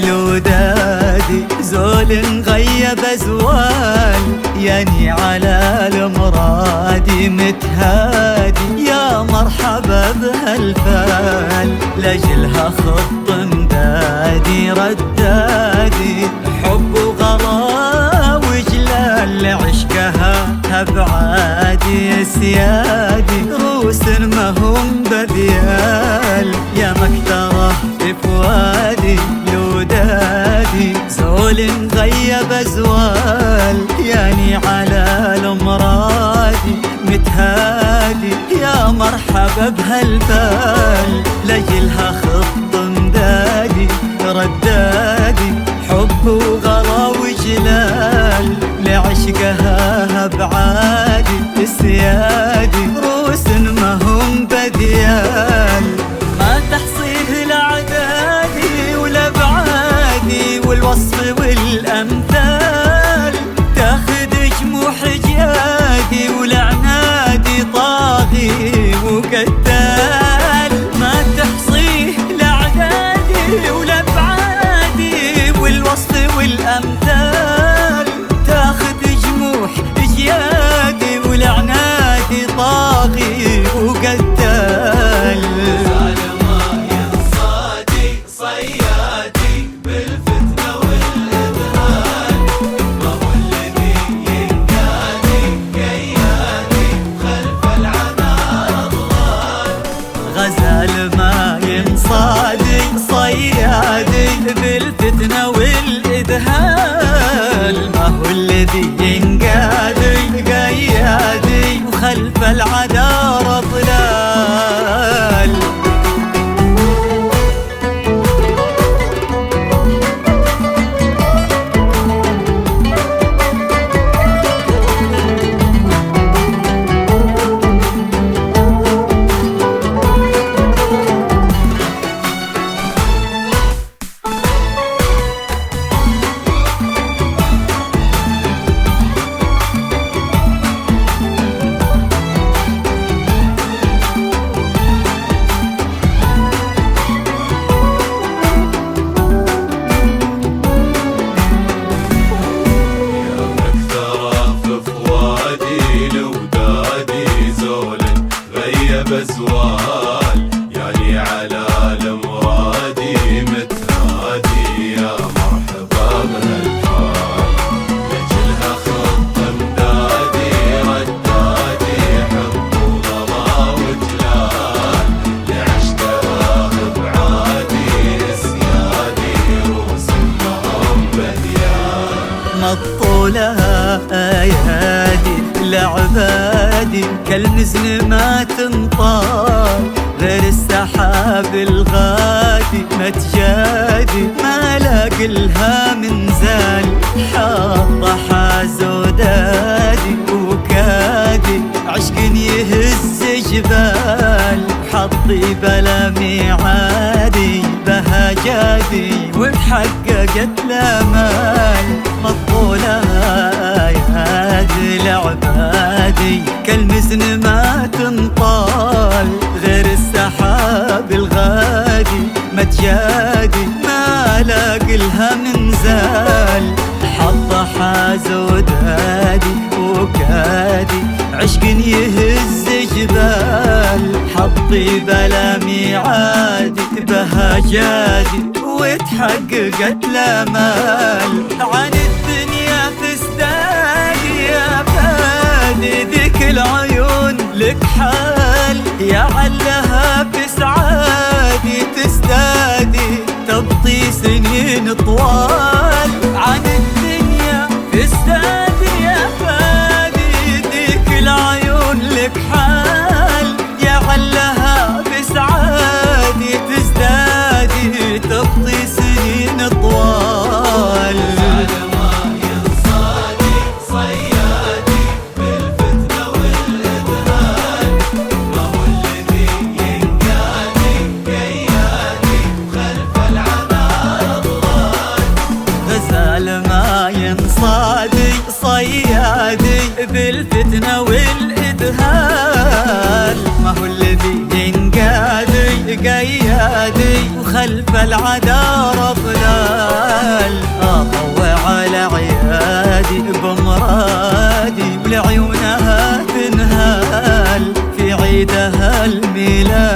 لودادي زول غيب أزوال يعني على المرادي متهادي يا مرحبا بهالفال لجلها خط مدادي ردادي حب وغلا وجلال لعشقها أبعادي سيادي روس ما هم بذيال يا مكتره بفوادي لودادي زول غيب أزوال يعني على المرادي متهادي يا مرحبا بهالبال لجلها خط مدادي ردادي حب وغلا وجلال لعشقها أبعادي السيادي روس ما هم بديال ما تحصيه الأعدادي والأبعادي والوصف والأمثال تاخد جموح جيادي والعنادي طاغي وقتال ما تحصيه الأعدادي والأبعادي والوصف والأمثال تاخد جموح جيادي والعنادي طاغي وقتال صيادي بالفتنة والإذهان ما هو الذي ينقادي كيادي خلف العمى أضغان غزال ما ينصادي صيادي بالفتنة والإذهان ما هو الذي ينقادي قيادي وخلف العذار ضلال بزوال يعني على المرادي متهادي يا مرحبا بهالفال لجلها خط مدادي ردادي حب وغلا وجلال لعشقها ابعادي سيادي روس مهم بديان مطولها ايادي لعبادي كالمزن ما تنطال غير السحاب الغادي ما تجادي ما لاقلها من زال حاطة حازودادي وكادي عشق يهز جبال حطي بلا ميعادي بهجادي وتحققت الامال مطولها يهادي لعبادي كالمزن ما تنطال غير السحاب الغادي ما تجادي ما لاقلها من زال حظ حاز ودادي وكادي عشق يهز جبال حطي بلا ميعادي بهجادي وتحققت الامال عن الدنيا تستادي يا فادي ذيك العيون لك حال يا علها بسعادي تستادي تبطي سنين طوال عن الدنيا تستادي يا فادي ذيك العيون لك حال يا علها بسعادي تزدادي تبطي سنين طوال صيادي بالفتنة والإذهال ما هو الذي ينقادي قيادي وخلف العذار ضلال عيدها الميلاد.